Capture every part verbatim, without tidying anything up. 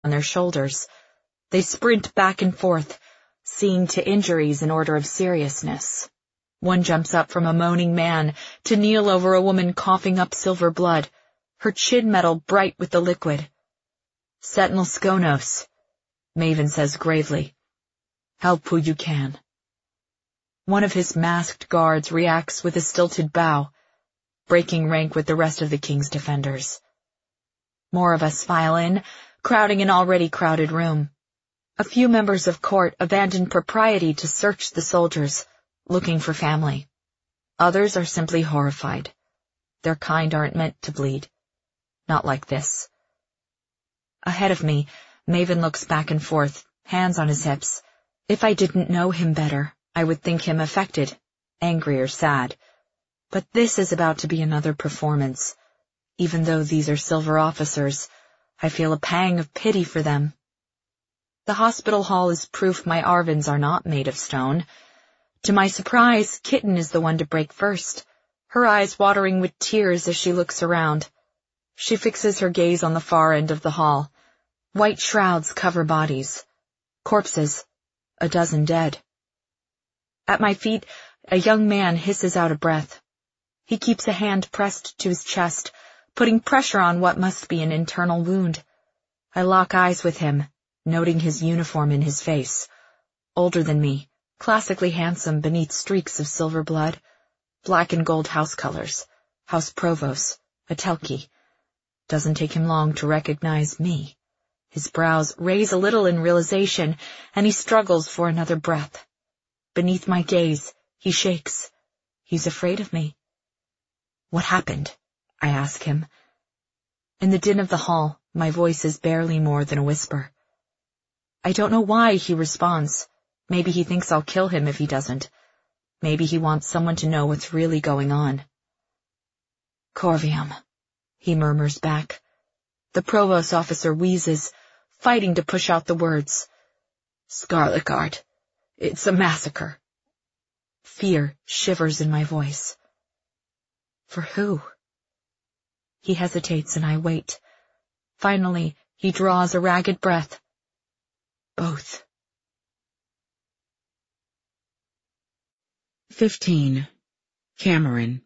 on their shoulders. They sprint back and forth, seeing to injuries in order of seriousness. One jumps up from a moaning man to kneel over a woman coughing up silver blood, her chin metal bright with the liquid. "Sentinel Skonos," Maven says gravely. "Help who you can." One of his masked guards reacts with a stilted bow, breaking rank with the rest of the king's defenders. More of us file in, crowding an already crowded room. A few members of court abandon propriety to search the soldiers, looking for family. Others are simply horrified. Their kind aren't meant to bleed. Not like this. Ahead of me, Maven looks back and forth, hands on his hips. If I didn't know him better, I would think him affected, angry or sad. But this is about to be another performance. Even though these are silver officers, I feel a pang of pity for them. The hospital hall is proof my Arvins are not made of stone. To my surprise, Kitten is the one to break first, her eyes watering with tears as she looks around. She fixes her gaze on the far end of the hall. White shrouds cover bodies. Corpses, a dozen dead. At my feet, a young man hisses out a breath. He keeps a hand pressed to his chest, putting pressure on what must be an internal wound. I lock eyes with him, noting his uniform in his face. Older than me, classically handsome beneath streaks of silver blood. Black and gold house colors. House Provost, a Telki. Doesn't take him long to recognize me. His brows raise a little in realization, and he struggles for another breath. Beneath my gaze, he shakes. He's afraid of me. "What happened?" I ask him. In the din of the hall, my voice is barely more than a whisper. I don't know why he responds. Maybe he thinks I'll kill him if he doesn't. Maybe he wants someone to know what's really going on. "Corvium," he murmurs back. The provost officer wheezes, fighting to push out the words. "Scarlet Guard. It's a massacre." Fear shivers in my voice. For who? He hesitates and I wait. Finally, he draws a ragged breath. Both. Fifteen. Cameron.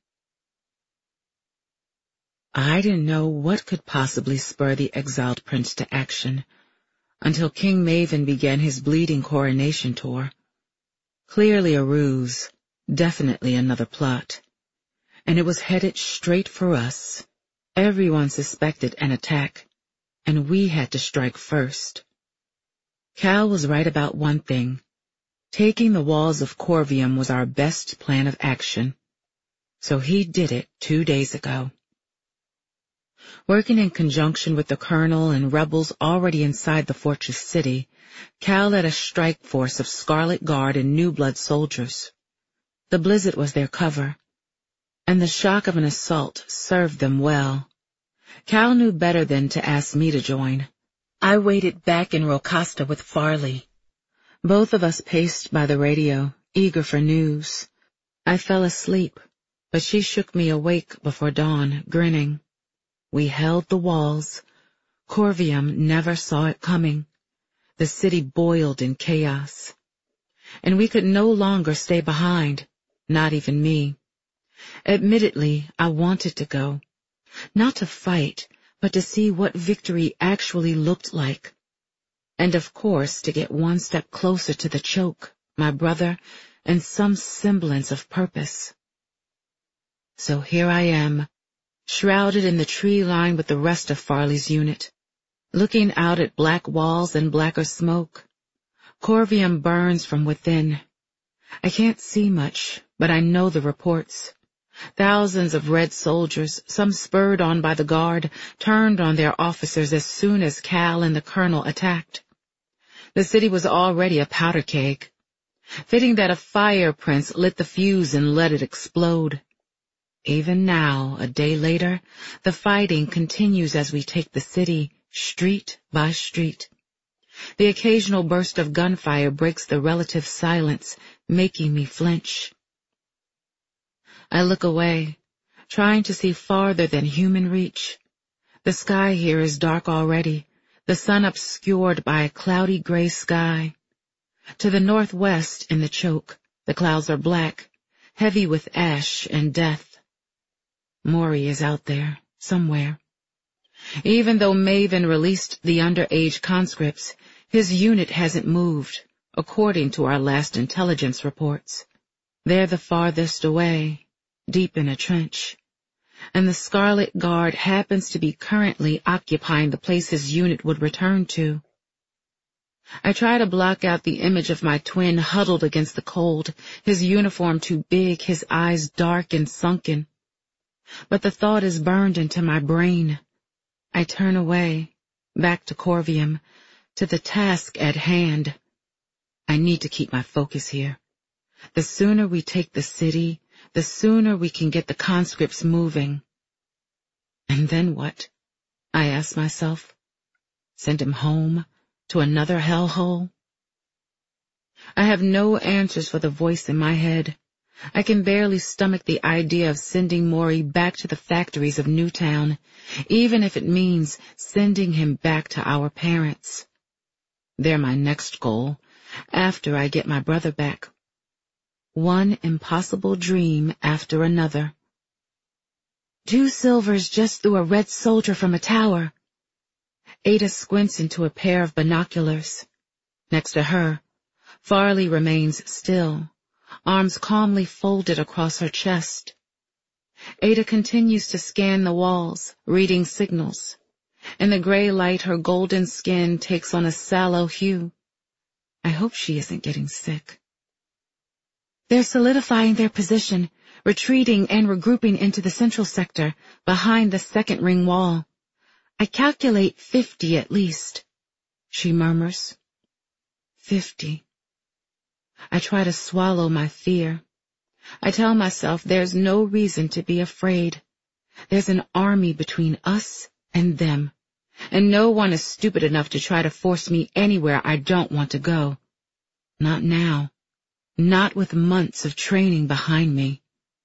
I didn't know what could possibly spur the exiled prince to action until King Maven began his bleeding coronation tour. Clearly a ruse, definitely another plot. And it was headed straight for us. Everyone suspected an attack, and we had to strike first. Cal was right about one thing. Taking the walls of Corvium was our best plan of action. So he did it two days ago. Working in conjunction with the colonel and rebels already inside the fortress city, Cal led a strike force of Scarlet Guard and New Blood soldiers. The blizzard was their cover, and the shock of an assault served them well. Cal knew better than to ask me to join. I waited back in Rocasta with Farley. Both of us paced by the radio, eager for news. I fell asleep, but she shook me awake before dawn, grinning. We held the walls. Corvium never saw it coming. The city boiled in chaos. And we could no longer stay behind, not even me. Admittedly, I wanted to go. Not to fight, but to see what victory actually looked like. And of course, to get one step closer to the choke, my brother, and some semblance of purpose. So here I am, shrouded in the tree line with the rest of Farley's unit, looking out at black walls and blacker smoke. Corvium burns from within. I can't see much, but I know the reports. Thousands of red soldiers, some spurred on by the guard, turned on their officers as soon as Cal and the colonel attacked. The city was already a powder keg. Fitting that a fire prince lit the fuse and let it explode. Even now, a day later, the fighting continues as we take the city, street by street. The occasional burst of gunfire breaks the relative silence, making me flinch. I look away, trying to see farther than human reach. The sky here is dark already, the sun obscured by a cloudy gray sky. To the northwest in the choke, the clouds are black, heavy with ash and death. Maury is out there, somewhere. Even though Maven released the underage conscripts, his unit hasn't moved, according to our last intelligence reports. They're the farthest away, deep in a trench. And the Scarlet Guard happens to be currently occupying the place his unit would return to. I try to block out the image of my twin huddled against the cold, his uniform too big, his eyes dark and sunken. But the thought is burned into my brain. I turn away, back to Corvium, to the task at hand. I need to keep my focus here. The sooner we take the city, the sooner we can get the conscripts moving. And then what? I ask myself. Send him home, to another hellhole? I have no answers for the voice in my head. I can barely stomach the idea of sending Maury back to the factories of Newtown, even if it means sending him back to our parents. They're my next goal, after I get my brother back. One impossible dream after another. Two silvers just threw a red soldier from a tower. Ada squints into a pair of binoculars. Next to her, Farley remains still, arms calmly folded across her chest. Ada continues to scan the walls, reading signals. In the gray light, her golden skin takes on a sallow hue. I hope she isn't getting sick. They're solidifying their position, retreating and regrouping into the central sector, behind the second ring wall. I calculate fifty at least, she murmurs. Fifty. I try to swallow my fear. I tell myself there's no reason to be afraid. There's an army between us and them, and no one is stupid enough to try to force me anywhere I don't want to go. Not now. Not with months of training behind me.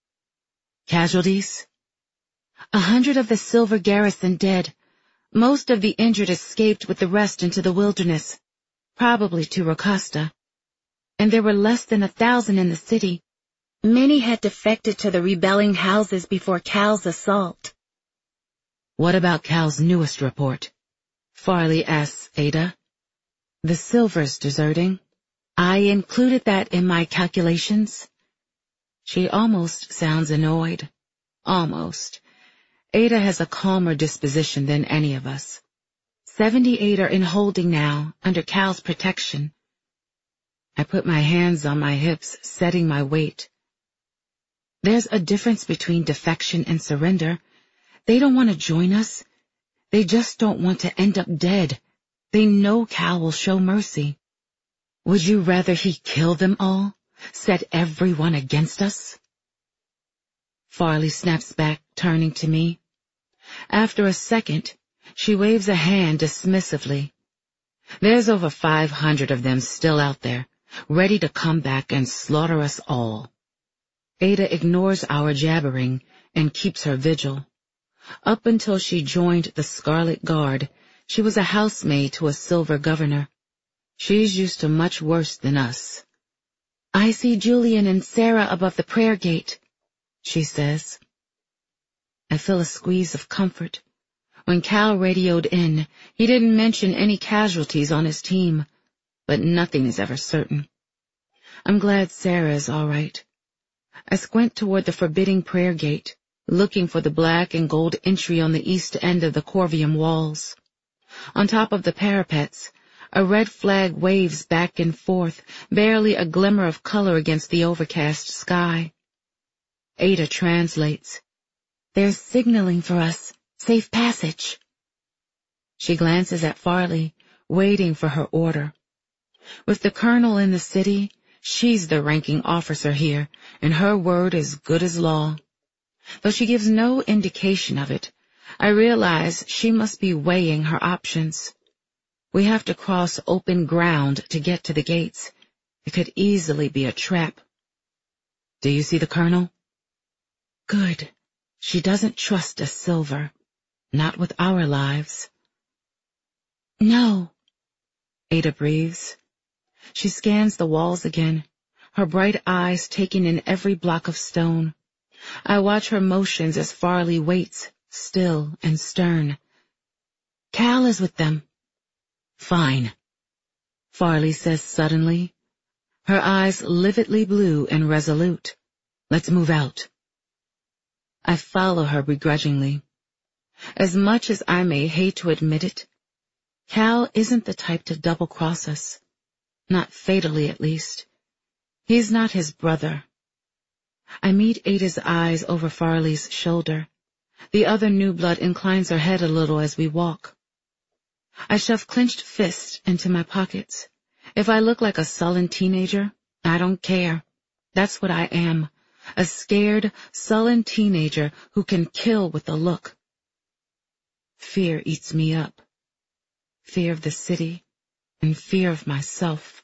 Casualties? A hundred of the Silver garrison dead. Most of the injured escaped with the rest into the wilderness, probably to Rokasta. And there were less than a thousand in the city. Many had defected to the rebelling houses before Cal's assault. What about Cal's newest report? Farley asks Ada. The Silver's deserting. I included that in my calculations. She almost sounds annoyed. Almost. Ada has a calmer disposition than any of us. Seventy-eight are in holding now, under Cal's protection. I put my hands on my hips, setting my weight. There's a difference between defection and surrender. They don't want to join us. They just don't want to end up dead. They know Cal will show mercy. Would you rather he kill them all? Set everyone against us? Farley snaps back, turning to me. After a second, she waves a hand dismissively. There's over five hundred of them still out there, ready to come back and slaughter us all. Ada ignores our jabbering and keeps her vigil. Up until she joined the Scarlet Guard, she was a housemaid to a Silver governor. She's used to much worse than us. I see Julian and Sarah above the prayer gate, she says. I feel a squeeze of comfort. When Cal radioed in, he didn't mention any casualties on his team, but nothing is ever certain. I'm glad Sarah is all right. I squint toward the forbidding prayer gate, looking for the black and gold entry on the east end of the Corvium walls. On top of the parapets, a red flag waves back and forth, barely a glimmer of color against the overcast sky. Ada translates. They're signaling for us. Safe passage. She glances at Farley, waiting for her order. With the colonel in the city, she's the ranking officer here, and her word is good as law. Though she gives no indication of it, I realize she must be weighing her options. We have to cross open ground to get to the gates. It could easily be a trap. Do you see the colonel? Good. She doesn't trust a Silver. Not with our lives. No, Ada breathes. She scans the walls again, her bright eyes taking in every block of stone. I watch her motions as Farley waits, still and stern. Cal is with them. Fine, Farley says suddenly, her eyes lividly blue and resolute. Let's move out. I follow her begrudgingly. As much as I may hate to admit it, Cal isn't the type to double-cross us. Not fatally, at least. He's not his brother. I meet Ada's eyes over Farley's shoulder. The other new blood inclines her head a little as we walk. I shove clenched fists into my pockets. If I look like a sullen teenager, I don't care. That's what I am. A scared, sullen teenager who can kill with a look. Fear eats me up. Fear of the city and fear of myself.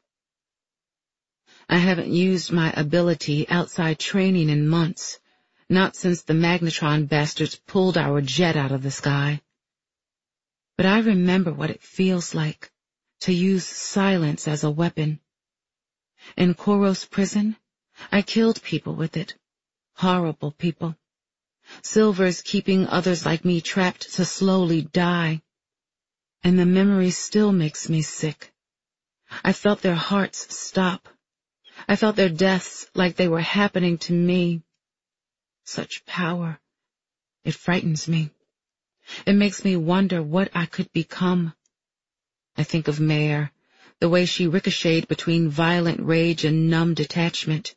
I haven't used my ability outside training in months, not since the magnetron bastards pulled our jet out of the sky. But I remember what it feels like to use silence as a weapon. In Koros prison, I killed people with it. Horrible people. Silver's keeping others like me trapped to slowly die. And the memory still makes me sick. I felt their hearts stop. I felt their deaths like they were happening to me. Such power. It frightens me. It makes me wonder what I could become. I think of Mare, the way she ricocheted between violent rage and numb detachment.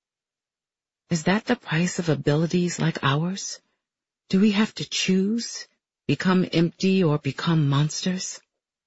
Is that the price of abilities like ours? Do we have to choose, become empty or become monsters?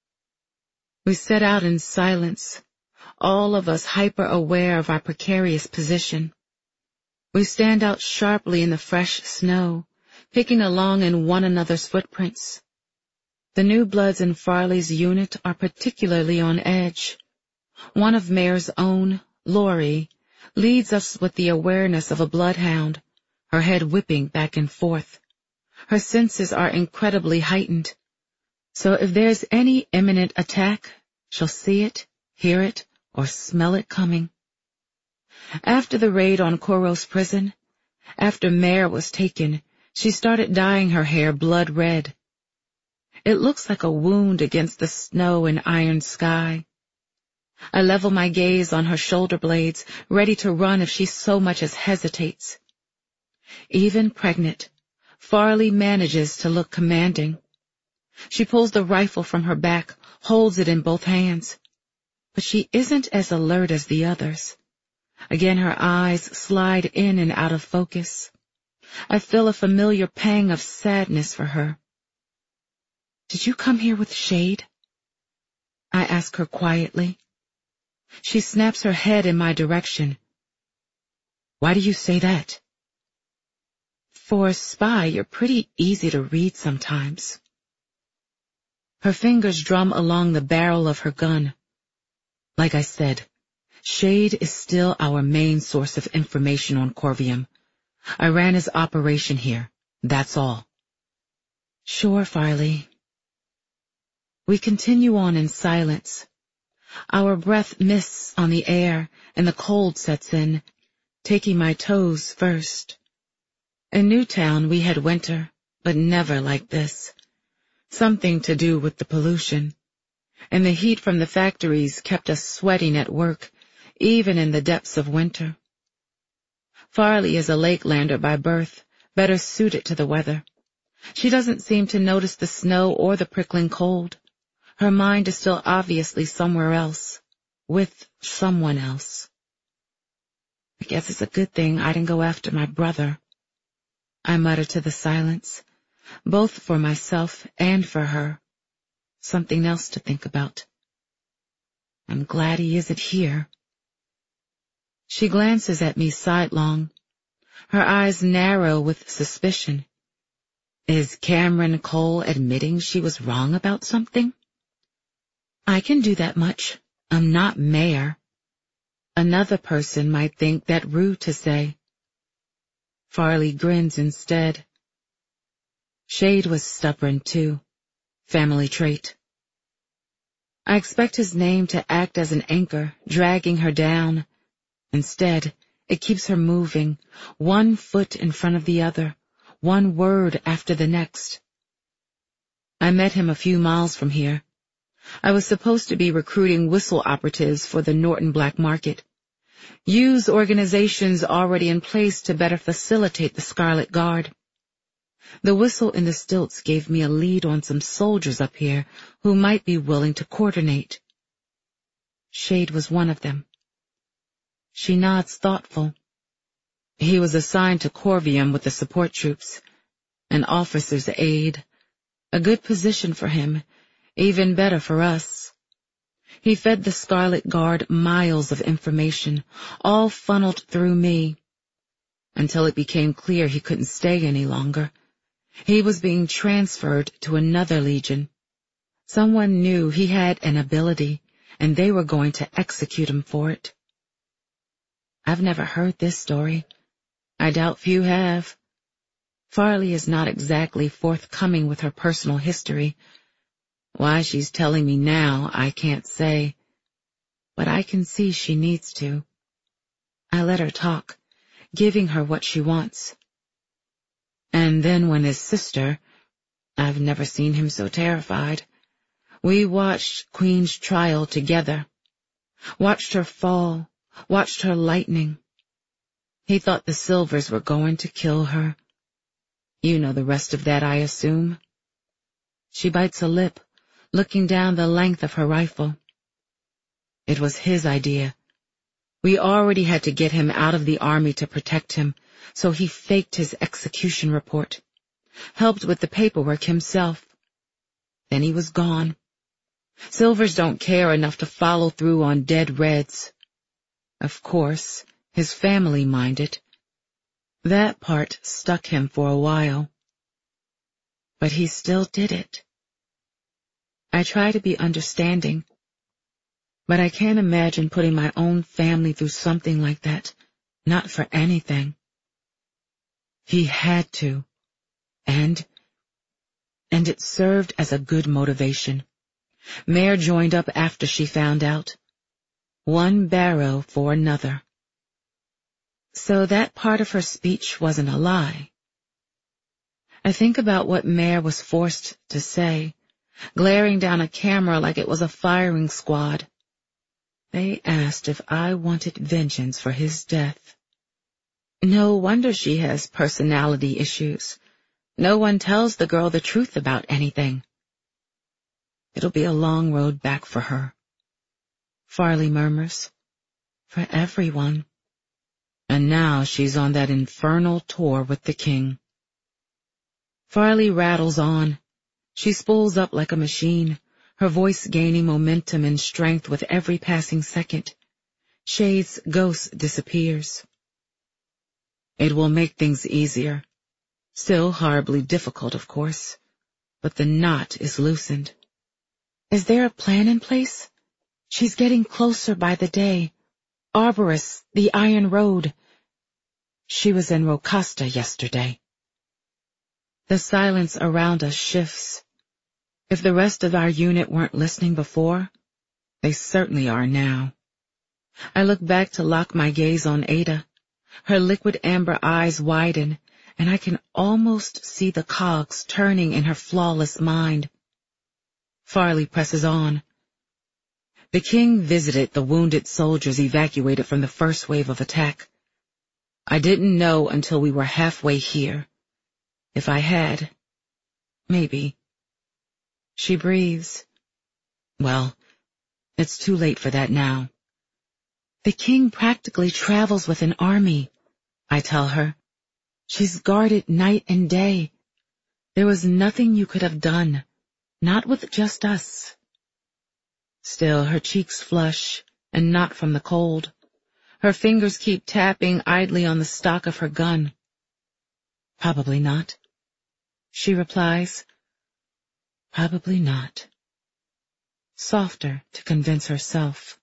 We set out in silence, all of us hyper-aware of our precarious position. We stand out sharply in the fresh snow, picking along in one another's footprints. The new bloods in Farley's unit are particularly on edge. One of Mare's own, Lori, leads us with the awareness of a bloodhound, her head whipping back and forth. Her senses are incredibly heightened, so if there's any imminent attack, she'll see it, hear it, or smell it coming. After the raid on Koros prison, after Mare was taken, she started dyeing her hair blood red. It looks like a wound against the snow and iron sky. I level my gaze on her shoulder blades, ready to run if she so much as hesitates. Even pregnant, Farley manages to look commanding. She pulls the rifle from her back, holds it in both hands. But she isn't as alert as the others. Again her eyes slide in and out of focus. I feel a familiar pang of sadness for her. Did you come here with Shade? I ask her quietly. She snaps her head in my direction. Why do you say that? For a spy, you're pretty easy to read sometimes. Her fingers drum along the barrel of her gun. Like I said, Shade is still our main source of information on Corvium. I ran his operation here, that's all. Sure, Farley. We continue on in silence. Our breath mists on the air, and the cold sets in, taking my toes first. In Newtown we had winter, but never like this. Something to do with the pollution. And the heat from the factories kept us sweating at work, even in the depths of winter. Farley is a Lakelander by birth, better suited to the weather. She doesn't seem to notice the snow or the prickling cold. Her mind is still obviously somewhere else, with someone else. I guess it's a good thing I didn't go after my brother. I mutter to the silence, both for myself and for her. Something else to think about. I'm glad he isn't here. She glances at me sidelong, her eyes narrow with suspicion. Is Cameron Cole admitting she was wrong about something? I can do that much. I'm not Mayor. Another person might think that rude to say. Farley grins instead. Shade was stubborn too. Family trait. I expect his name to act as an anchor, dragging her down. Instead, it keeps her moving, one foot in front of the other, one word after the next. I met him a few miles from here. I was supposed to be recruiting whistle operatives for the Norton black market. Use organizations already in place to better facilitate the Scarlet Guard. The whistle in the stilts gave me a lead on some soldiers up here who might be willing to coordinate. Shade was one of them. She nods thoughtful. He was assigned to Corvium with the support troops, an officer's aide. A good position for him, even better for us. He fed the Scarlet Guard miles of information, all funneled through me, until it became clear he couldn't stay any longer. He was being transferred to another legion. Someone knew he had an ability, and they were going to execute him for it. I've never heard this story. I doubt few have. Farley is not exactly forthcoming with her personal history. Why she's telling me now, I can't say. But I can see she needs to. I let her talk, giving her what she wants. And then when his sister, I've never seen him so terrified, we watched Queen's trial together, watched her fall, watched her lightning. He thought the Silvers were going to kill her. You know the rest of that, I assume. She bites a lip, looking down the length of her rifle. It was his idea. We already had to get him out of the army to protect him, so he faked his execution report, helped with the paperwork himself. Then he was gone. Silvers don't care enough to follow through on dead Reds. Of course, his family minded. That part stuck him for a while. But he still did it. I try to be understanding, but I can't imagine putting my own family through something like that, not for anything. He had to, and, and it served as a good motivation. Mare joined up after she found out. One barrow for another. So that part of her speech wasn't a lie. I think about what Mare was forced to say, glaring down a camera like it was a firing squad. They asked if I wanted vengeance for his death. No wonder she has personality issues. No one tells the girl the truth about anything. It'll be a long road back for her. Farley murmurs. For everyone. And now she's on that infernal tour with the king. Farley rattles on. She spools up like a machine, her voice gaining momentum and strength with every passing second. Shade's ghost disappears. It will make things easier. Still horribly difficult, of course, but the knot is loosened. Is there a plan in place? She's getting closer by the day. Arborus, the Iron Road. She was in Rocasta yesterday. The silence around us shifts. If the rest of our unit weren't listening before, they certainly are now. I look back to lock my gaze on Ada. Her liquid amber eyes widen, and I can almost see the cogs turning in her flawless mind. Farley presses on. The king visited the wounded soldiers evacuated from the first wave of attack. I didn't know until we were halfway here. If I had, maybe. She breathes. Well, it's too late for that now. The king practically travels with an army, I tell her. She's guarded night and day. There was nothing you could have done, not with just us. Still, her cheeks flush, and not from the cold. Her fingers keep tapping idly on the stock of her gun. Probably not, she replies. Probably not. Softer to convince herself.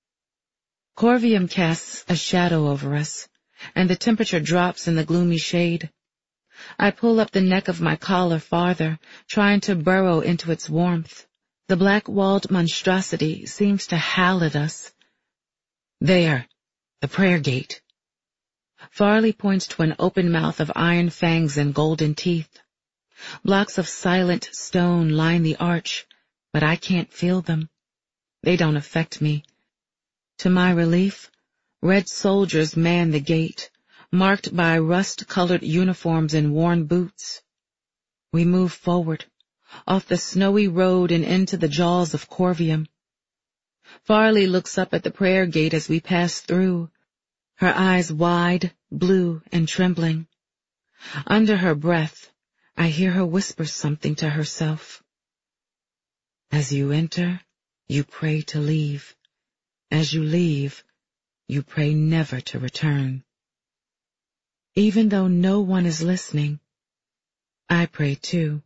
Corvium casts a shadow over us, and the temperature drops in the gloomy shade. I pull up the neck of my collar farther, trying to burrow into its warmth. The black-walled monstrosity seems to howl at us. There, the prayer gate. Farley points to an open mouth of iron fangs and golden teeth. Blocks of silent stone line the arch, but I can't feel them. They don't affect me. To my relief, red soldiers man the gate, marked by rust-colored uniforms and worn boots. We move forward, off the snowy road and into the jaws of Corvium. Farley looks up at the prayer gate as we pass through, her eyes wide, blue, and trembling. Under her breath, I hear her whisper something to herself. As you enter, you pray to leave. As you leave, you pray never to return. Even though no one is listening, I pray too.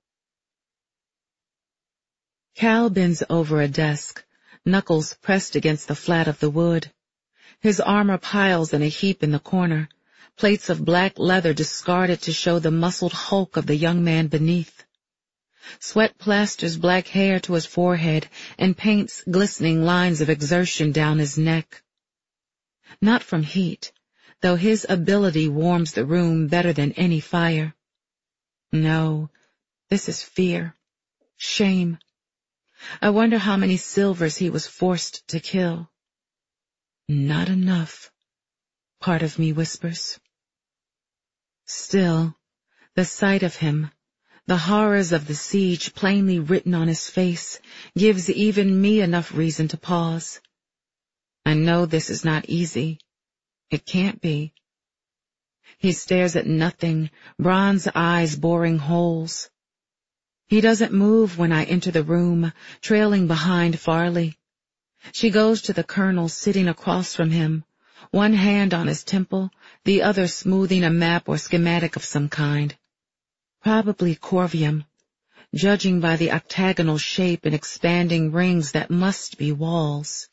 Cal bends over a desk, knuckles pressed against the flat of the wood. His armor piles in a heap in the corner, plates of black leather discarded to show the muscled hulk of the young man beneath. Sweat plasters black hair to his forehead and paints glistening lines of exertion down his neck. Not from heat, though his ability warms the room better than any fire. No, this is fear, shame. I wonder how many silvers he was forced to kill. Not enough, part of me whispers. Still, the sight of him, the horrors of the siege plainly written on his face, gives even me enough reason to pause. I know this is not easy. It can't be. He stares at nothing, bronze eyes boring holes. He doesn't move when I enter the room, trailing behind Farley. She goes to the colonel sitting across from him, one hand on his temple, the other smoothing a map or schematic of some kind. Probably Corvium, judging by the octagonal shape and expanding rings that must be walls.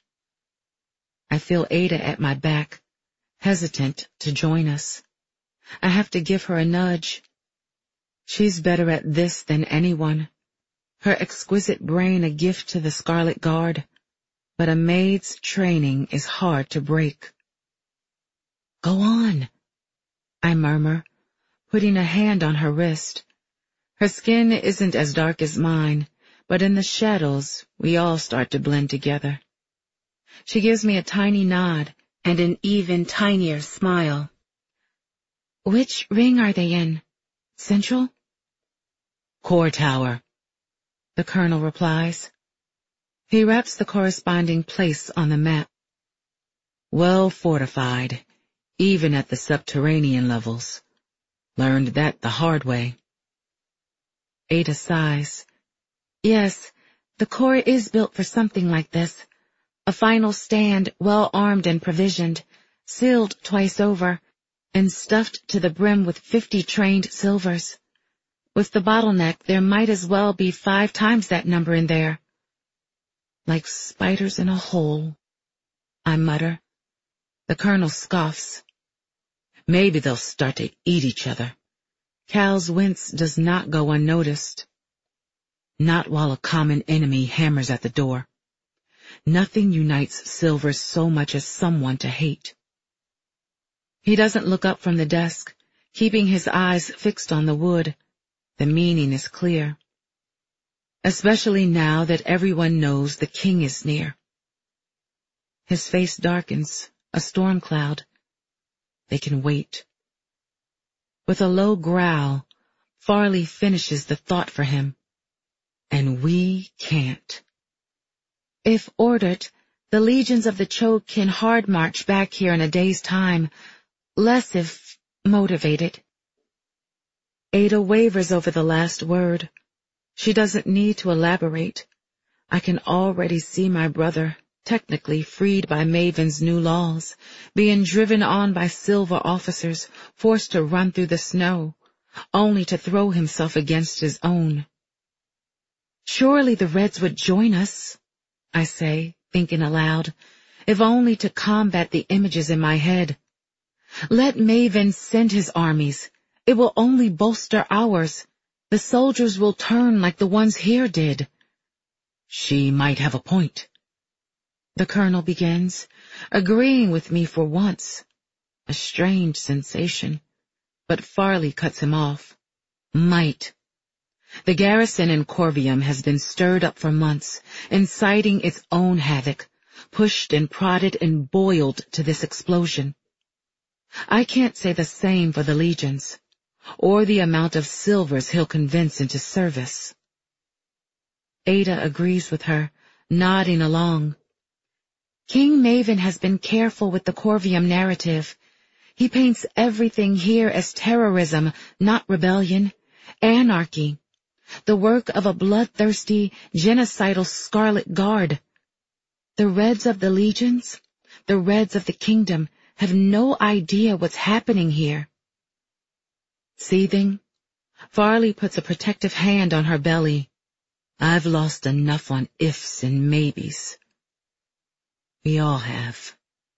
I feel Ada at my back, hesitant to join us. I have to give her a nudge. She's better at this than anyone, her exquisite brain a gift to the Scarlet Guard, but a maid's training is hard to break. Go on, I murmur, putting a hand on her wrist. Her skin isn't as dark as mine, but in the shadows we all start to blend together. She gives me a tiny nod and an even tinier smile. Which ring are they in? Central? Core Tower, the colonel replies. He raps the corresponding place on the map. Well fortified, even at the subterranean levels. Learned that the hard way. Ada sighs. Yes, the core is built for something like this. A final stand, well armed and provisioned, sealed twice over, and stuffed to the brim with fifty trained silvers. With the bottleneck, there might as well be five times that number in there. Like spiders in a hole, I mutter. The colonel scoffs. Maybe they'll start to eat each other. Cal's wince does not go unnoticed. Not while a common enemy hammers at the door. Nothing unites silver so much as someone to hate. He doesn't look up from the desk, keeping his eyes fixed on the wood. The meaning is clear. Especially now that everyone knows the king is near. His face darkens, a storm cloud. They can wait. With a low growl, Farley finishes the thought for him. And we can't. If ordered, the legions of the Choke can hard march back here in a day's time, less if motivated. Ada wavers over the last word. She doesn't need to elaborate. I can already see my brother, technically freed by Maven's new laws, being driven on by silver officers, forced to run through the snow, only to throw himself against his own. Surely the Reds would join us, I say, thinking aloud, if only to combat the images in my head. Let Maven send his armies. It will only bolster ours. The soldiers will turn like the ones here did. She might have a point. The colonel begins, agreeing with me for once. A strange sensation, but Farley cuts him off. Might. The garrison in Corvium has been stirred up for months, inciting its own havoc, pushed and prodded and boiled to this explosion. I can't say the same for the legions, or the amount of silvers he'll convince into service. Ada agrees with her, nodding along. King Maven has been careful with the Corvium narrative. He paints everything here as terrorism, not rebellion, anarchy, the work of a bloodthirsty, genocidal Scarlet Guard. The Reds of the legions, the Reds of the kingdom, have no idea what's happening here. Seething, Farley puts a protective hand on her belly. I've lost enough on ifs and maybes. We all have.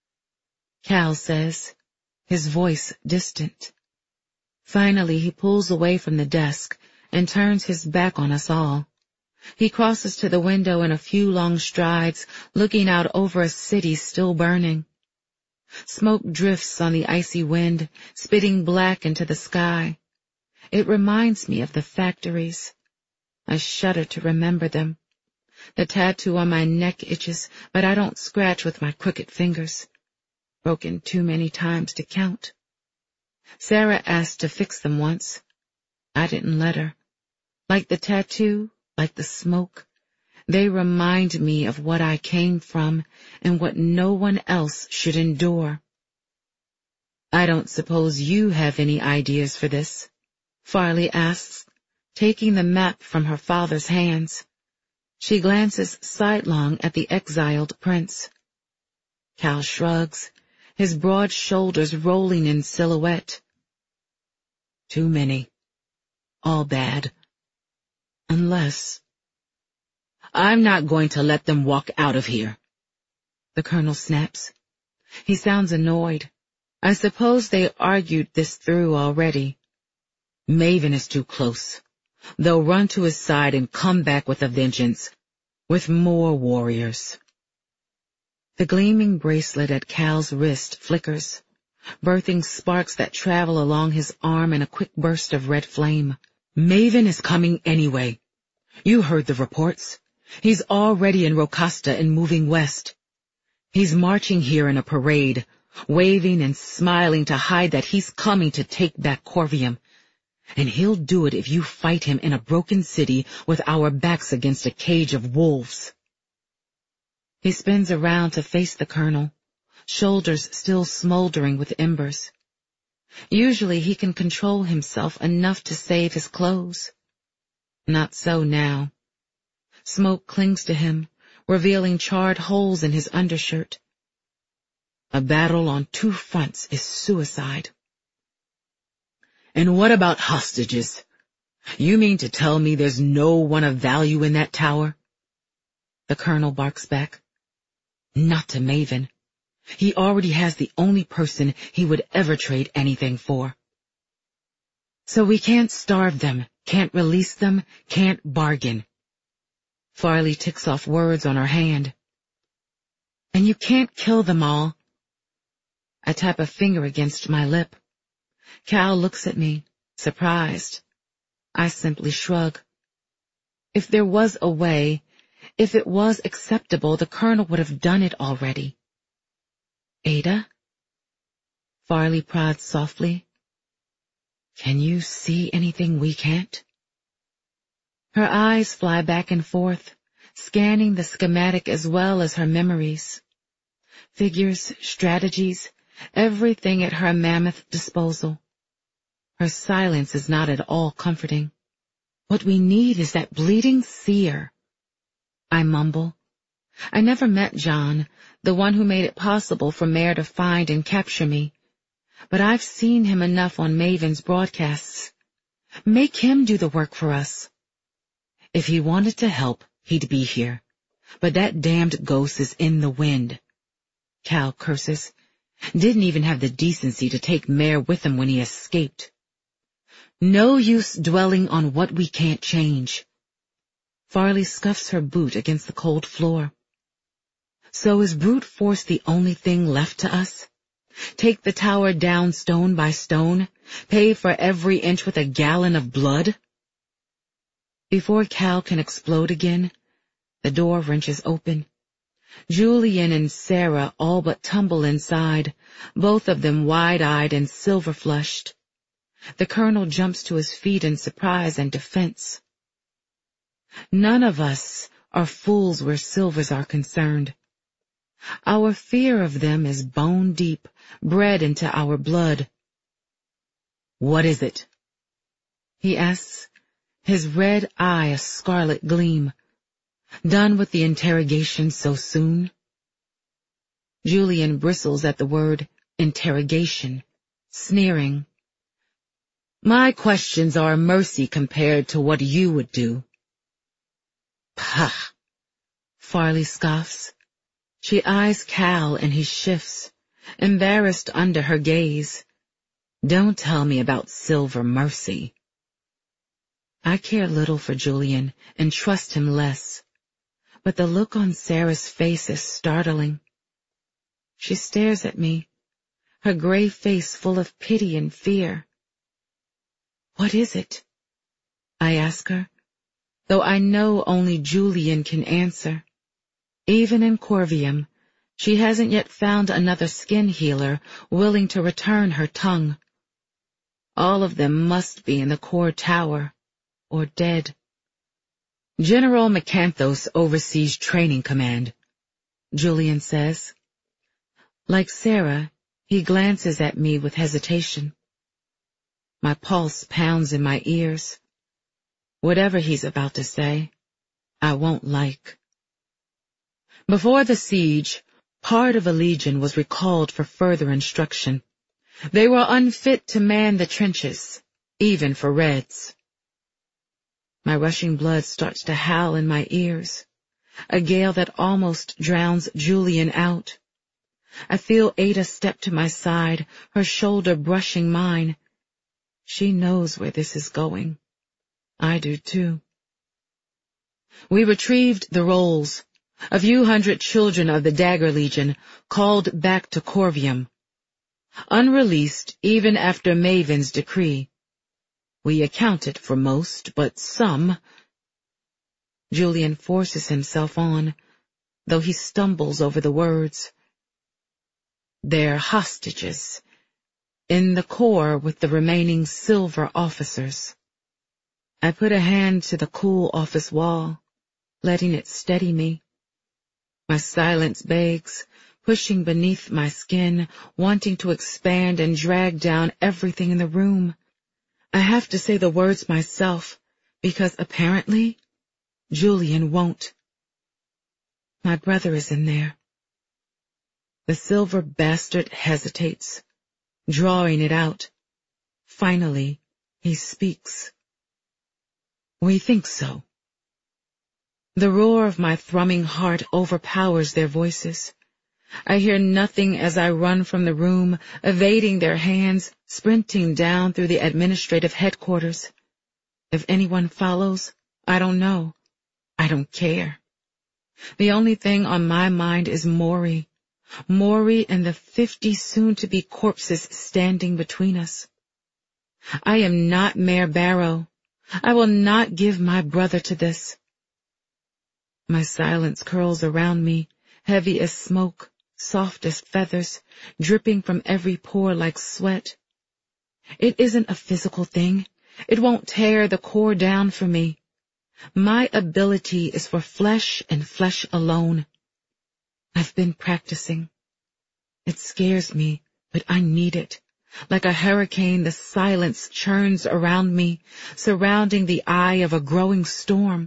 Cal says, his voice distant. Finally, he pulls away from the desk and turns his back on us all. He crosses to the window in a few long strides, looking out over a city still burning. Smoke drifts on the icy wind, spitting black into the sky. It reminds me of the factories. I shudder to remember them. The tattoo on my neck itches, but I don't scratch with my crooked fingers. Broken too many times to count. Sarah asked to fix them once. I didn't let her. Like the tattoo, like the smoke, they remind me of what I came from and what no one else should endure. I don't suppose you have any ideas for this? Farley asks, taking the map from her father's hands. She glances sidelong at the exiled prince. Cal shrugs, his broad shoulders rolling in silhouette. Too many. All bad. Unless... I'm not going to let them walk out of here. The colonel snaps. He sounds annoyed. I suppose they argued this through already. Maven is too close. They'll run to his side and come back with a vengeance, with more warriors. The gleaming bracelet at Cal's wrist flickers, birthing sparks that travel along his arm in a quick burst of red flame. Maven is coming anyway. You heard the reports. He's already in Rocasta and moving west. He's marching here in a parade, waving and smiling to hide that he's coming to take back Corvium. And he'll do it if you fight him in a broken city with our backs against a cage of wolves. He spins around to face the colonel, shoulders still smoldering with embers. Usually he can control himself enough to save his clothes. Not so now. Smoke clings to him, revealing charred holes in his undershirt. A battle on two fronts is suicide. And what about hostages? You mean to tell me there's no one of value in that tower? The colonel barks back. Not to Maven. He already has the only person he would ever trade anything for. So we can't starve them, can't release them, can't bargain. Farley ticks off words on her hand. And you can't kill them all. I tap a finger against my lip. Cal looks at me, surprised. I simply shrug. If there was a way, if it was acceptable, the colonel would have done it already. Ada? Farley prods softly. Can you see anything we can't? Her eyes fly back and forth, scanning the schematic as well as her memories. Figures, strategies, everything at her mammoth disposal. Her silence is not at all comforting. What we need is that bleeding seer. I mumble. I never met John, the one who made it possible for Mare to find and capture me. But I've seen him enough on Maven's broadcasts. Make him do the work for us. If he wanted to help, he'd be here. But that damned ghost is in the wind. Cal curses. Didn't even have the decency to take Mare with him when he escaped. No use dwelling on what we can't change. Farley scuffs her boot against the cold floor. So is brute force the only thing left to us? Take the tower down stone by stone, pay for every inch with a gallon of blood? Before Cal can explode again, the door wrenches open. Julian and Sarah all but tumble inside, both of them wide-eyed and silver-flushed. The colonel jumps to his feet in surprise and defense. None of us are fools where silvers are concerned. Our fear of them is bone deep, bred into our blood. "What is it?" he asks, his red eye a scarlet gleam. Done with the interrogation so soon? Julian bristles at the word interrogation, sneering. "My questions are a mercy compared to what you would do." "Pah!" Farley scoffs. She eyes Cal and he shifts, embarrassed under her gaze. "Don't tell me about silver mercy." I care little for Julian and trust him less, but the look on Sarah's face is startling. She stares at me, her gray face full of pity and fear. "What is it?" I ask her, though I know only Julian can answer. Even in Corvium, she hasn't yet found another skin healer willing to return her tongue. All of them must be in the core tower, or dead. "General Macanthos oversees training command," Julian says. Like Sarah, he glances at me with hesitation. My pulse pounds in my ears. Whatever he's about to say, I won't like. Before the siege, part of a legion was recalled for further instruction. They were unfit to man the trenches, even for Reds. My rushing blood starts to howl in my ears, a gale that almost drowns Julian out. I feel Ada step to my side, her shoulder brushing mine. She knows where this is going. I do too. We retrieved the rolls, a few hundred children of the Dagger Legion called back to Corvium, unreleased even after Maven's decree. We accounted for most, but some. Julian forces himself on, though he stumbles over the words. They're hostages, in the core with the remaining silver officers. I put a hand to the cool office wall, letting it steady me. My silence begs, pushing beneath my skin, wanting to expand and drag down everything in the room. I have to say the words myself, because apparently Julian won't. My brother is in there. The silver bastard hesitates, drawing it out. Finally, he speaks. We think so. The roar of my thrumming heart overpowers their voices. I hear nothing as I run from the room, evading their hands, sprinting down through the administrative headquarters. If anyone follows, I don't know. I don't care. The only thing on my mind is Maury. Maury and the fifty soon-to-be corpses standing between us. I am not Mayor Barrow. I will not give my brother to this. My silence curls around me, heavy as smoke, soft as feathers, dripping from every pore like sweat. It isn't a physical thing. It won't tear the core down for me. My ability is for flesh and flesh alone. I've been practicing. It scares me, but I need it. Like a hurricane, the silence churns around me, surrounding the eye of a growing storm.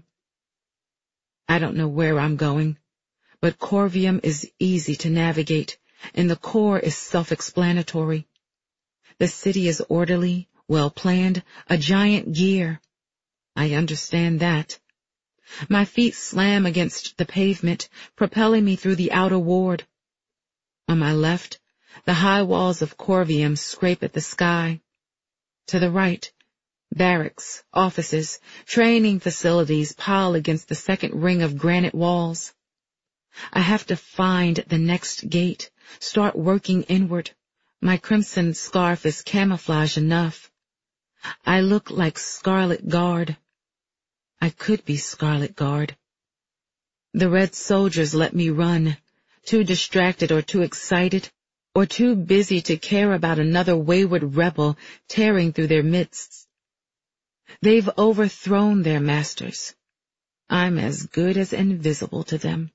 I don't know where I'm going, but Corvium is easy to navigate, and the core is self-explanatory. The city is orderly, well-planned, a giant gear. I understand that. My feet slam against the pavement, propelling me through the outer ward. On my left, the high walls of Corvium scrape at the sky. To the right, Barracks, offices, training facilities pile against the second ring of granite walls. I have to find the next gate, start working inward. My crimson scarf is camouflage enough. I look like Scarlet Guard. I could be Scarlet Guard. The red soldiers let me run, too distracted or too excited, or too busy to care about another wayward rebel tearing through their midst. They've overthrown their masters. I'm as good as invisible to them.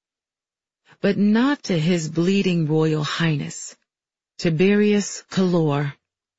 But not to His bleeding Royal Highness, Tiberius Calor.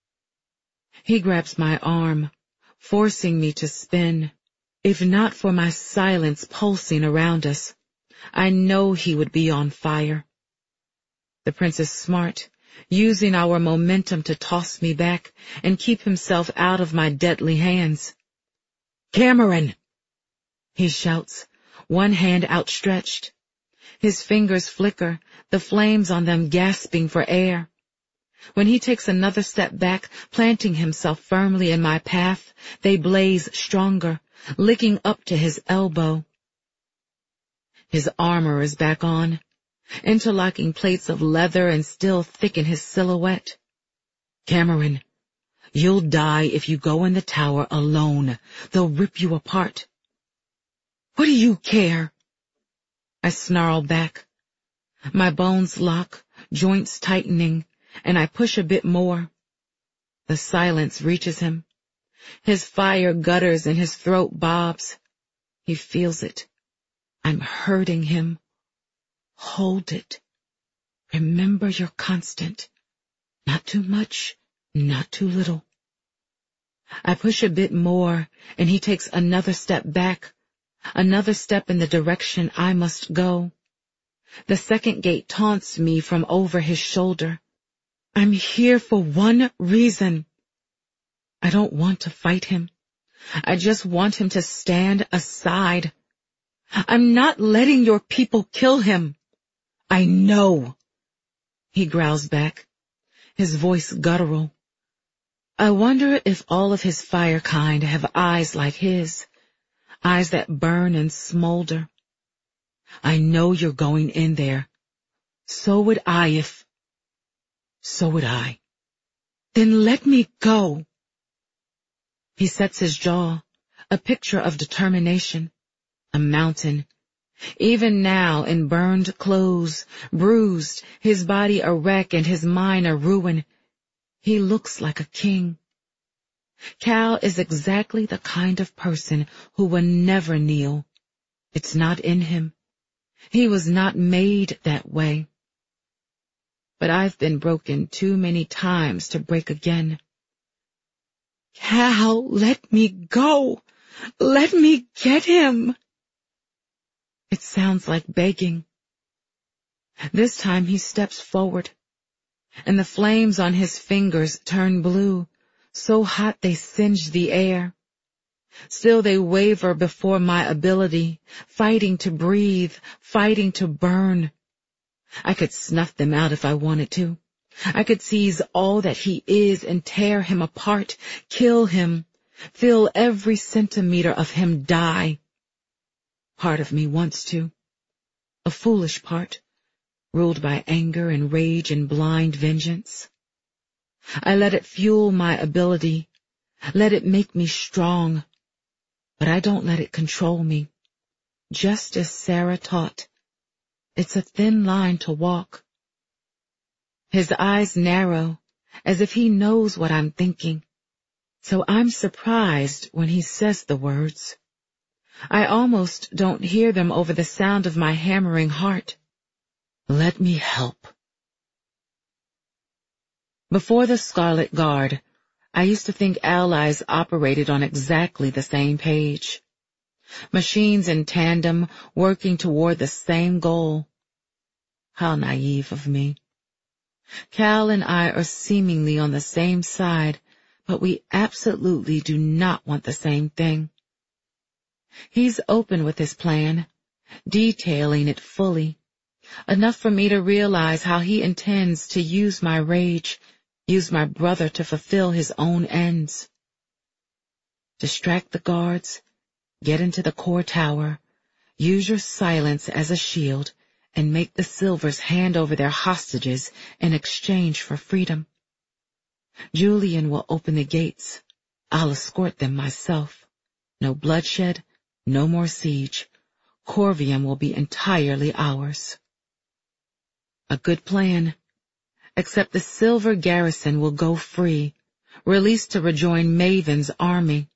He grabs my arm, forcing me to spin. If not for my silence pulsing around us, I know he would be on fire. The prince is smart, using our momentum to toss me back and keep himself out of my deadly hands. "Cameron!" he shouts, one hand outstretched. His fingers flicker, the flames on them gasping for air. When he takes another step back, planting himself firmly in my path, they blaze stronger, licking up to his elbow. His armor is back on, interlocking plates of leather and steel thicken his silhouette. "Cameron, you'll die if you go in the tower alone. They'll rip you apart." "What do you care?" I snarl back. My bones lock, joints tightening, and I push a bit more. The silence reaches him. His fire gutters and his throat bobs. He feels it. I'm hurting him. Hold it. Remember your constant. Not too much, not too little. I push a bit more, and he takes another step back, another step in the direction I must go. The second gate taunts me from over his shoulder. I'm here for one reason. I don't want to fight him. I just want him to stand aside. I'm not letting your people kill him. I know. He growls back, his voice guttural. I wonder if all of his fire kind have eyes like his, eyes that burn and smolder. I know you're going in there. So would I if... So would I. Then let me go. He sets his jaw, a picture of determination, a mountain. Even now, in burned clothes, bruised, his body a wreck and his mind a ruin, he looks like a king. Cal is exactly the kind of person who will never kneel. It's not in him. He was not made that way. But I've been broken too many times to break again. Cal, let me go. Let me get him. It sounds like begging. This time he steps forward, and the flames on his fingers turn blue, so hot they singe the air. Still they waver before my ability, fighting to breathe, fighting to burn. I could snuff them out if I wanted to. I could seize all that he is and tear him apart, kill him, feel every centimeter of him die. Part of me wants to. A foolish part, ruled by anger and rage and blind vengeance. I let it fuel my ability, let it make me strong, but I don't let it control me. Just as Sarah taught, it's a thin line to walk. His eyes narrow, as if he knows what I'm thinking, so I'm surprised when he says the words. I almost don't hear them over the sound of my hammering heart. Let me help. Before the Scarlet Guard, I used to think allies operated on exactly the same page. Machines in tandem, working toward the same goal. How naive of me. Cal and I are seemingly on the same side, but we absolutely do not want the same thing. He's open with his plan, detailing it fully, enough for me to realize how he intends to use my rage, use my brother to fulfill his own ends. distract the guards, get into the core tower, use your silence as a shield, and make the Silvers hand over their hostages in exchange for freedom. Julian will open the gates. I'll escort them myself. No bloodshed, no more siege. Corvium will be entirely ours. A good plan. Except the Silver garrison will go free, released to rejoin Maven's army.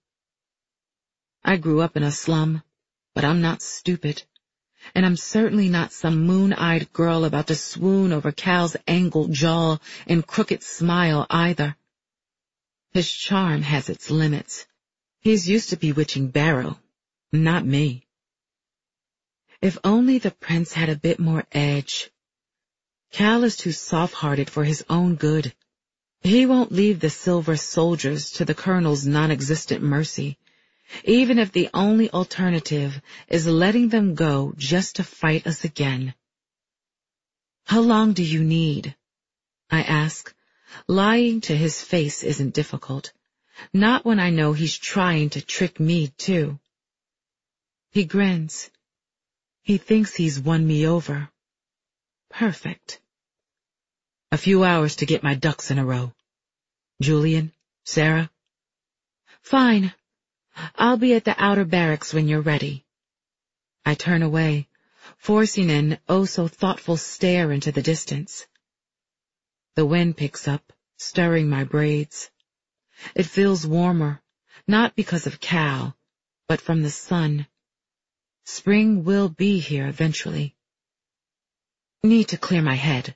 I grew up in a slum, but I'm not stupid, and I'm certainly not some moon-eyed girl about to swoon over Cal's angled jaw and crooked smile either. His charm has its limits. He's used to bewitching Barrow, not me. If only the prince had a bit more edge. Cal is too soft-hearted for his own good. He won't leave the Silver soldiers to the colonel's non-existent mercy, even if the only alternative is letting them go just to fight us again. How long do you need? I ask. Lying to his face isn't difficult, not when I know he's trying to trick me too. He grins. He thinks he's won me over. Perfect. A few hours to get my ducks in a row. Julian, Sarah? Fine. I'll be at the outer barracks when you're ready. I turn away, forcing an oh-so-thoughtful stare into the distance. The wind picks up, stirring my braids. It feels warmer, not because of Cal, but from the sun. Spring will be here eventually. Need to clear my head.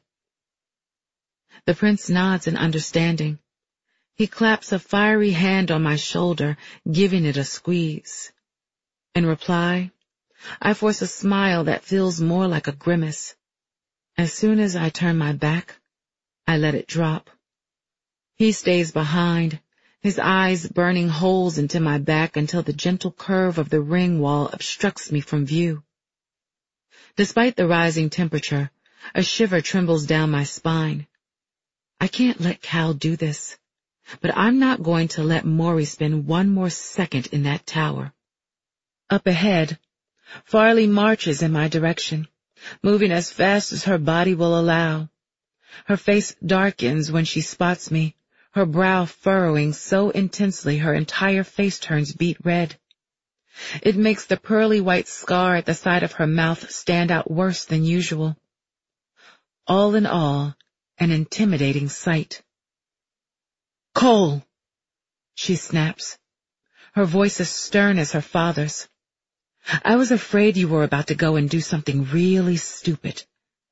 The prince nods in understanding. He claps a fiery hand on my shoulder, giving it a squeeze. In reply, I force a smile that feels more like a grimace. As soon as I turn my back, I let it drop. He stays behind, his eyes burning holes into my back until the gentle curve of the ring wall obstructs me from view. Despite the rising temperature, a shiver trembles down my spine. I can't let Cal do this, but I'm not going to let Maury spend one more second in that tower. Up ahead, Farley marches in my direction, moving as fast as her body will allow. Her face darkens when she spots me, her brow furrowing so intensely her entire face turns beet red. It makes the pearly white scar at the side of her mouth stand out worse than usual. All in all, an intimidating sight. Cole! She snaps. Her voice as stern as her father's. I was afraid you were about to go and do something really stupid.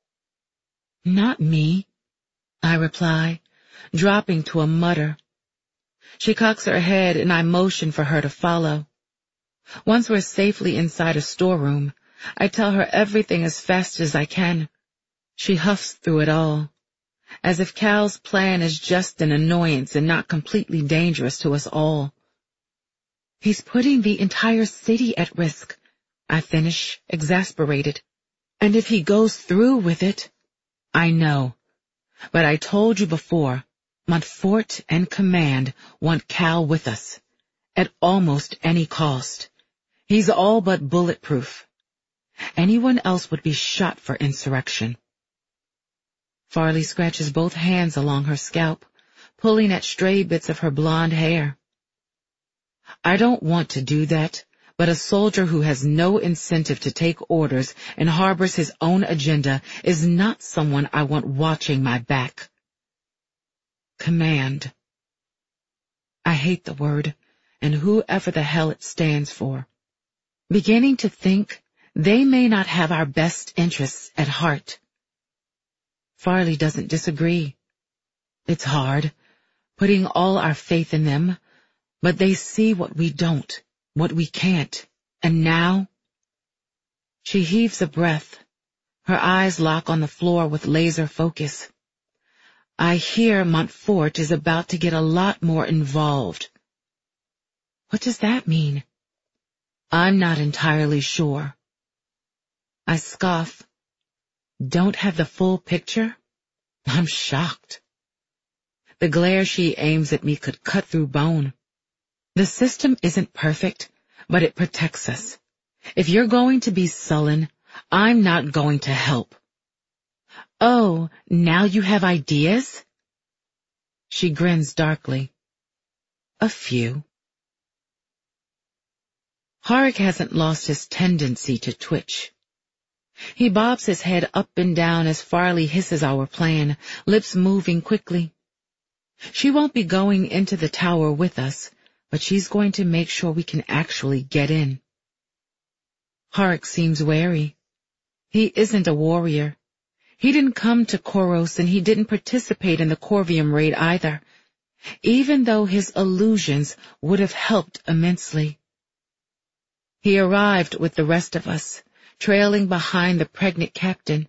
Not me, I reply, dropping to a mutter. She cocks her head and I motion for her to follow. Once we're safely inside a storeroom, I tell her everything as fast as I can. She huffs through it all, as if Cal's plan is just an annoyance and not completely dangerous to us all. He's putting the entire city at risk, I finish, exasperated. And if he goes through with it, I know. But I told you before, Montfort and Command want Cal with us, at almost any cost. He's all but bulletproof. Anyone else would be shot for insurrection. Farley scratches both hands along her scalp, pulling at stray bits of her blonde hair. I don't want to do that, but a soldier who has no incentive to take orders and harbors his own agenda is not someone I want watching my back. Command. I hate the word, and whoever the hell it stands for. Beginning to think they may not have our best interests at heart. Farley doesn't disagree. It's hard, putting all our faith in them, but they see what we don't, what we can't, and now... She heaves a breath. Her eyes lock on the floor with laser focus. I hear Montfort is about to get a lot more involved. What does that mean? I'm not entirely sure. I scoff. Don't have the full picture? I'm shocked. The glare she aims at me could cut through bone. The system isn't perfect, but it protects us. If you're going to be sullen, I'm not going to help. Oh, now you have ideas? She grins darkly. A few. Harik hasn't lost his tendency to twitch. He bobs his head up and down as Farley hisses our plan, lips moving quickly. She won't be going into the tower with us, but she's going to make sure we can actually get in. Harik seems wary. He isn't a warrior. He didn't come to Koros and he didn't participate in the Corvium raid either, even though his illusions would have helped immensely. He arrived with the rest of us, trailing behind the pregnant captain.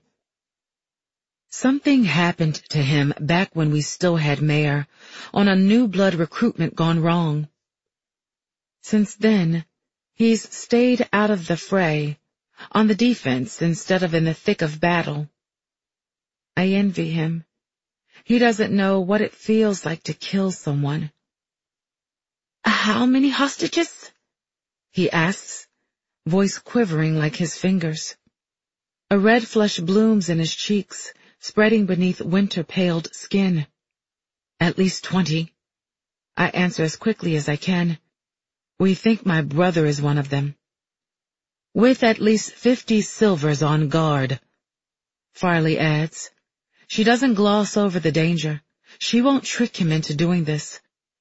Something happened to him back when we still had Mare, on a new blood recruitment gone wrong. Since then, he's stayed out of the fray, on the defense instead of in the thick of battle. I envy him. He doesn't know what it feels like to kill someone. How many hostages? He asks, voice quivering like his fingers. A red flush blooms in his cheeks, spreading beneath winter-paled skin. At least twenty. I answer as quickly as I can. We think my brother is one of them. With at least fifty silvers on guard, Farley adds. She doesn't gloss over the danger. She won't trick him into doing this.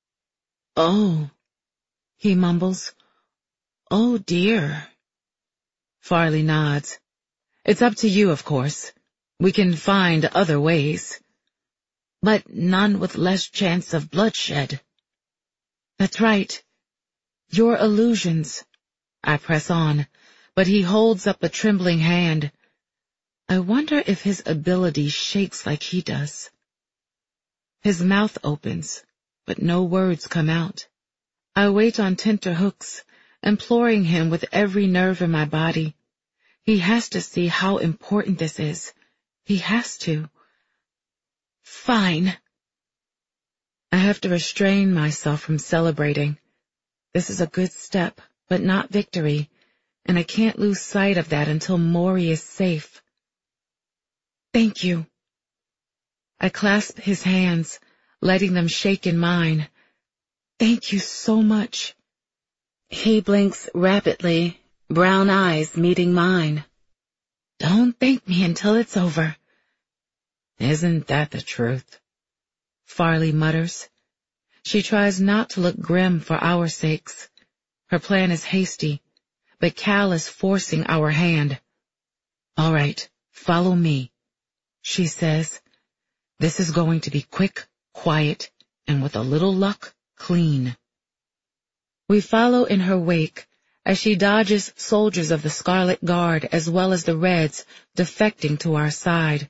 Oh, he mumbles. Oh dear. Farley nods. It's up to you, of course. We can find other ways. But none with less chance of bloodshed. That's right. Your illusions. I press on, but he holds up a trembling hand. I wonder if his ability shakes like he does. His mouth opens, but no words come out. I wait on tenterhooks, imploring him with every nerve in my body. He has to see how important this is. He has to. Fine. I have to restrain myself from celebrating. This is a good step, but not victory, and I can't lose sight of that until Mori is safe. Thank you. I clasp his hands, letting them shake in mine. Thank you so much. He blinks rapidly, brown eyes meeting mine. Don't thank me until it's over. Isn't that the truth? Farley mutters. She tries not to look grim for our sakes. Her plan is hasty, but Cal is forcing our hand. All right, follow me, she says. This is going to be quick, quiet, and with a little luck, clean. We follow in her wake as she dodges soldiers of the Scarlet Guard as well as the Reds defecting to our side.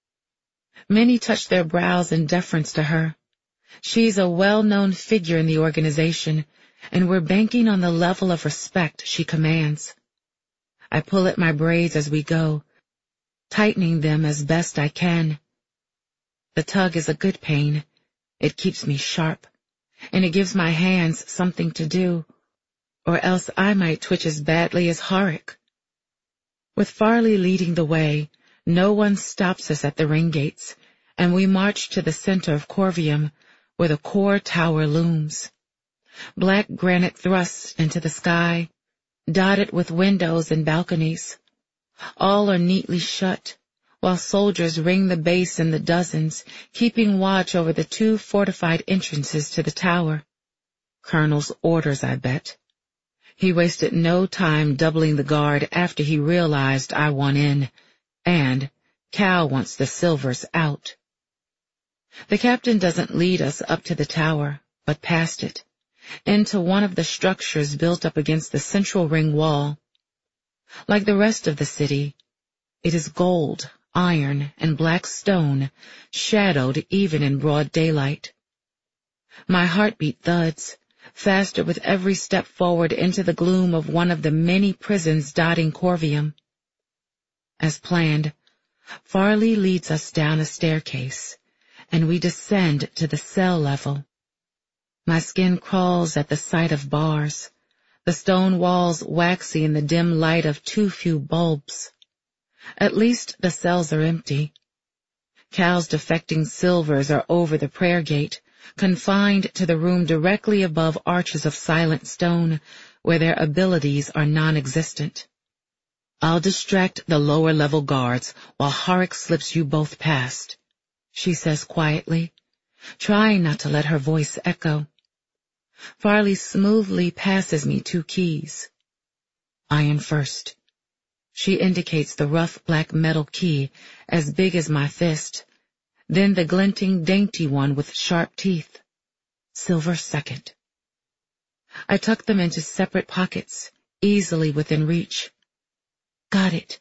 Many touch their brows in deference to her. She's a well-known figure in the organization, and we're banking on the level of respect she commands. I pull at my braids as we go, tightening them as best I can. The tug is a good pain. It keeps me sharp, and it gives my hands something to do, or else I might twitch as badly as Harik. With Farley leading the way, no one stops us at the ring gates, and we march to the center of Corvium, where the core tower looms. Black granite thrusts into the sky, dotted with windows and balconies. All are neatly shut, while soldiers ring the base in the dozens, keeping watch over the two fortified entrances to the tower. Colonel's orders, I bet. He wasted no time doubling the guard after he realized I won in, and Cal wants the silvers out. The captain doesn't lead us up to the tower, but past it, into one of the structures built up against the central ring wall. Like the rest of the city, it is gold, iron, and black stone, shadowed even in broad daylight. My heartbeat thuds, faster with every step forward into the gloom of one of the many prisons dotting Corvium. As planned, Farley leads us down a staircase, and we descend to the cell level. My skin crawls at the sight of bars, the stone walls waxy in the dim light of too few bulbs. At least the cells are empty. Cal's defecting silvers are over the prayer gate, confined to the room directly above arches of silent stone, where their abilities are non-existent. I'll distract the lower-level guards while Harik slips you both past, she says quietly, trying not to let her voice echo. Farley smoothly passes me two keys. Iron first. She indicates the rough black metal key, as big as my fist, then the glinting dainty one with sharp teeth. Silver second. I tuck them into separate pockets, easily within reach. Got it.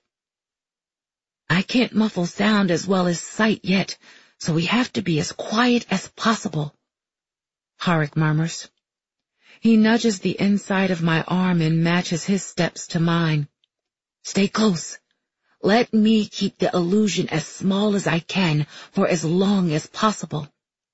I can't muffle sound as well as sight yet, so we have to be as quiet as possible, Harik murmurs. He nudges the inside of my arm and matches his steps to mine. Stay close. Let me keep the illusion as small as I can for as long as possible.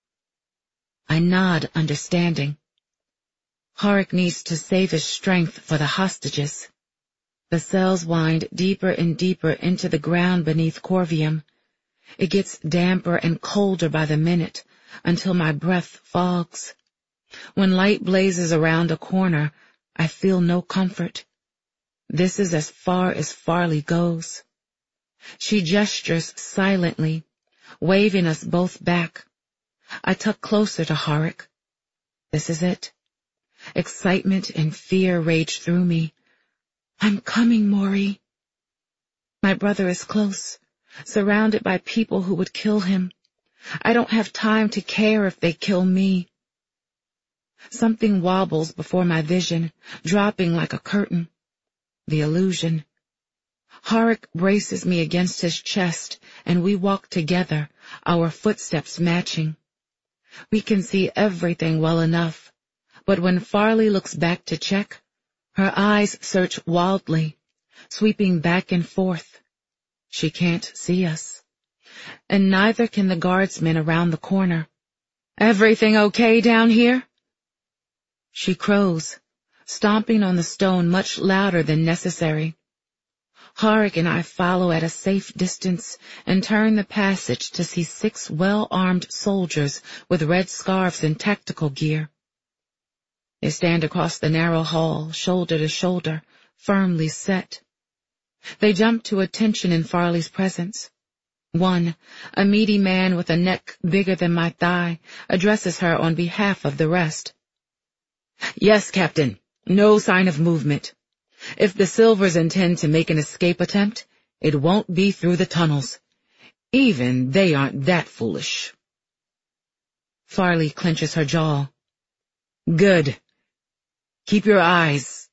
I nod, understanding. Harik needs to save his strength for the hostages. The cells wind deeper and deeper into the ground beneath Corvium. It gets damper and colder by the minute, until my breath fogs. When light blazes around a corner, I feel no comfort. This is as far as Farley goes. She gestures silently, waving us both back. I tuck closer to Harik. This is it. Excitement and fear rage through me. I'm coming, Maury. My brother is close, surrounded by people who would kill him. I don't have time to care if they kill me. Something wobbles before my vision, dropping like a curtain. The illusion. Harik braces me against his chest, and we walk together, our footsteps matching. We can see everything well enough, but when Farley looks back to check, her eyes search wildly, sweeping back and forth. She can't see us, and neither can the guardsmen around the corner. Everything okay down here? She crows, stomping on the stone much louder than necessary. Harik and I follow at a safe distance and turn the passage to see six well-armed soldiers with red scarves and tactical gear. They stand across the narrow hall, shoulder to shoulder, firmly set. They jump to attention in Farley's presence. One, a meaty man with a neck bigger than my thigh, addresses her on behalf of the rest. Yes, Captain. No sign of movement. If the Silvers intend to make an escape attempt, it won't be through the tunnels. Even they aren't that foolish. Farley clenches her jaw. Good. Keep your eyes.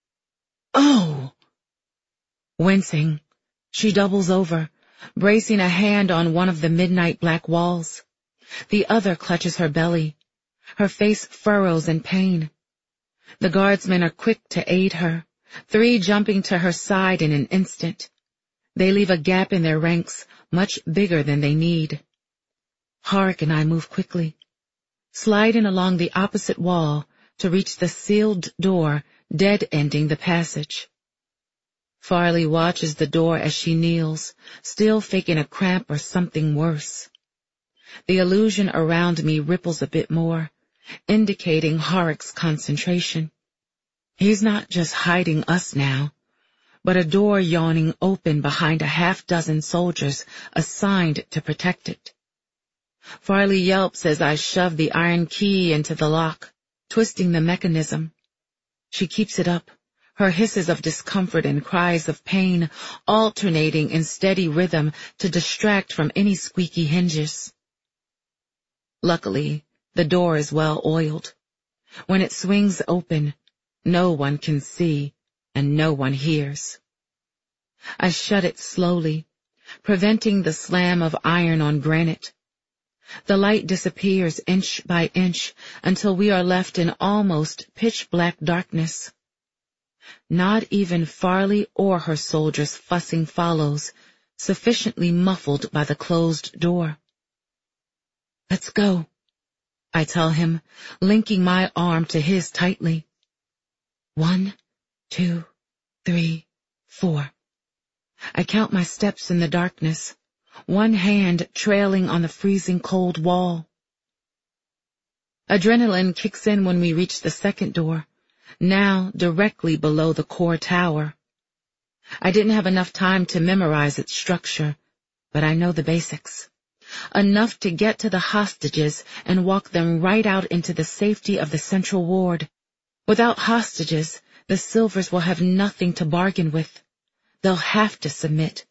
Oh! Wincing, she doubles over, bracing a hand on one of the midnight black walls. The other clutches her belly. Her face furrows in pain. The guardsmen are quick to aid her, three jumping to her side in an instant. They leave a gap in their ranks much bigger than they need. Harik and I move quickly, sliding along the opposite wall to reach the sealed door dead-ending the passage. Farley watches the door as she kneels, still faking a cramp or something worse. The illusion around me ripples a bit more, indicating Harik's concentration. He's not just hiding us now, but a door yawning open behind a half-dozen soldiers assigned to protect it. Farley yelps as I shove the iron key into the lock, twisting the mechanism. She keeps it up, her hisses of discomfort and cries of pain alternating in steady rhythm to distract from any squeaky hinges. Luckily, the door is well oiled. When it swings open, no one can see and no one hears. I shut it slowly, preventing the slam of iron on granite. The light disappears inch by inch until we are left in almost pitch-black darkness. Not even Farley or her soldiers' fussing follows, sufficiently muffled by the closed door. Let's go, I tell him, linking my arm to his tightly. One, two, three, four. I count my steps in the darkness, one hand trailing on the freezing cold wall. Adrenaline kicks in when we reach the second door, now directly below the core tower. I didn't have enough time to memorize its structure, but I know the basics. Enough to get to the hostages and walk them right out into the safety of the central ward. Without hostages, the Silvers will have nothing to bargain with. They'll have to submit.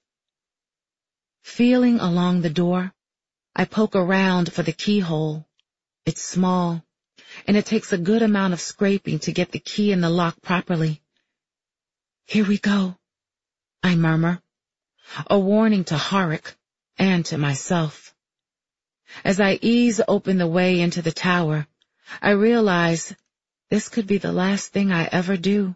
Feeling along the door, I poke around for the keyhole. It's small, and it takes a good amount of scraping to get the key in the lock properly. Here we go, I murmur, a warning to Horik and to myself. As I ease open the way into the tower, I realize this could be the last thing I ever do.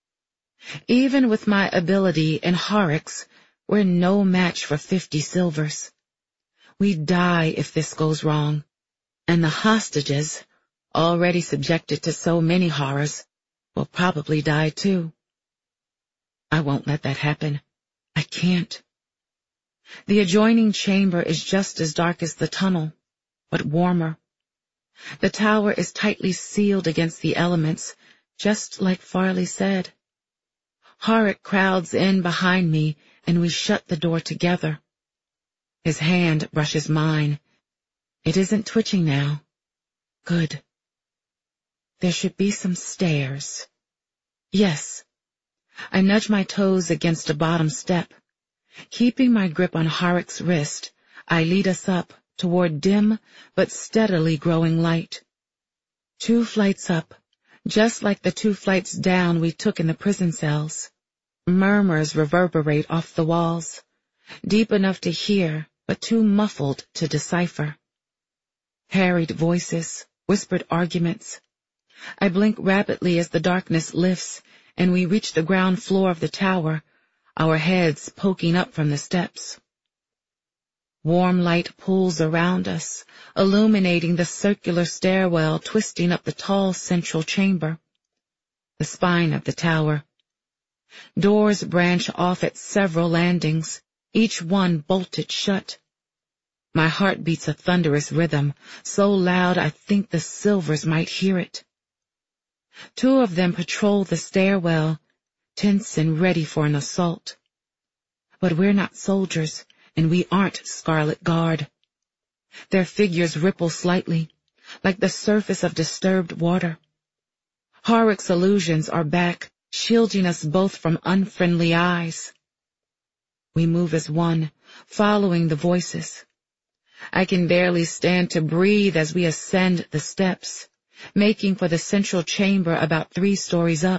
Even with my ability and Horik's, we're no match for fifty Silvers. We die if this goes wrong, and the hostages, already subjected to so many horrors, will probably die too. I won't let that happen. I can't. The adjoining chamber is just as dark as the tunnel, but warmer. The tower is tightly sealed against the elements, just like Farley said. Horik crowds in behind me, and we shut the door together. His hand brushes mine. It isn't twitching now. Good. There should be some stairs. Yes. I nudge my toes against a bottom step. Keeping my grip on Horik's wrist, I lead us up toward dim but steadily growing light. Two flights up, just like the two flights down we took in the prison cells. Murmurs reverberate off the walls, deep enough to hear, but too muffled to decipher. Harried voices, whispered arguments. I blink rapidly as the darkness lifts, and we reach the ground floor of the tower, our heads poking up from the steps. Warm light pulls around us, illuminating the circular stairwell twisting up the tall central chamber. The spine of the tower. Doors branch off at several landings, each one bolted shut. My heart beats a thunderous rhythm, so loud I think the Silvers might hear it. Two of them patrol the stairwell, tense and ready for an assault. But we're not soldiers, and we aren't Scarlet Guard. Their figures ripple slightly, like the surface of disturbed water. Horik's illusions are back, shielding us both from unfriendly eyes. We move as one, following the voices. I can barely stand to breathe as we ascend the steps, making for the central chamber about three stories up.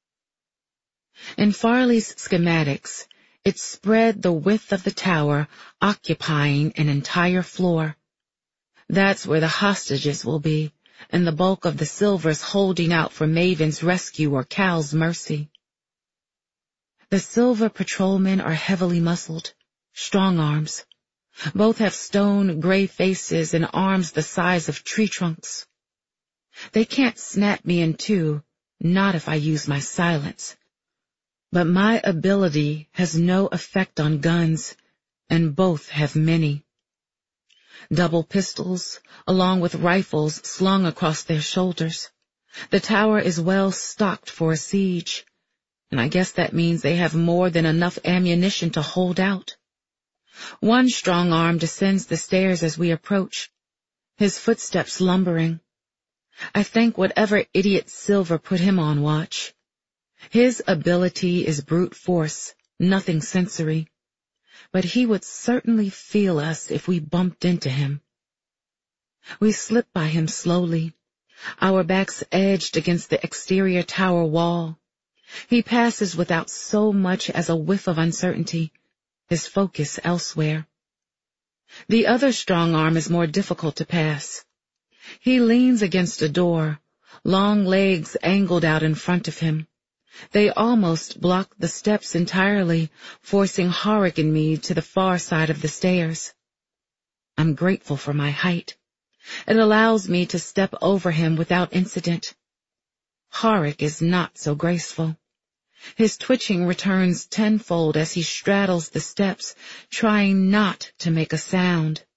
In Farley's schematics, it spread the width of the tower, occupying an entire floor. That's where the hostages will be, and the bulk of the Silvers holding out for Maven's rescue or Cal's mercy. The Silver patrolmen are heavily muscled, strong arms. Both have stone gray faces and arms the size of tree trunks. They can't snap me in two, not if I use my silence. But my ability has no effect on guns, and both have many. Double pistols, along with rifles slung across their shoulders. The tower is well stocked for a siege, and I guess that means they have more than enough ammunition to hold out. One strong arm descends the stairs as we approach, his footsteps lumbering. I thank whatever idiot Silver put him on watch. His ability is brute force, nothing sensory, but he would certainly feel us if we bumped into him. We slip by him slowly, our backs edged against the exterior tower wall. He passes without so much as a whiff of uncertainty, his focus elsewhere. The other strong arm is more difficult to pass. He leans against a door, long legs angled out in front of him. They almost block the steps entirely, forcing Horik and me to the far side of the stairs. I'm grateful for my height. It allows me to step over him without incident. Harik is not so graceful. His twitching returns tenfold as he straddles the steps, trying not to make a sound.